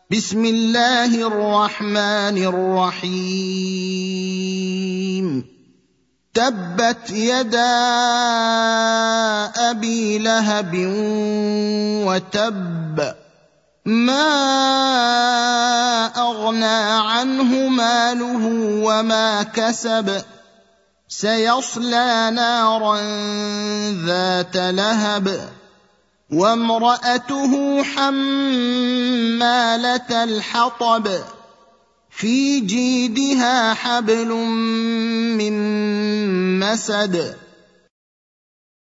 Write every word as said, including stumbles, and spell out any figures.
بسم الله الرحمن الرحيم تبت يدا أبي لهب وتب ما أغنى عنه ماله وما كسب سيصلى نارا ذات لهب وامرأته حمالة الحطب في جيدها حبل من مسد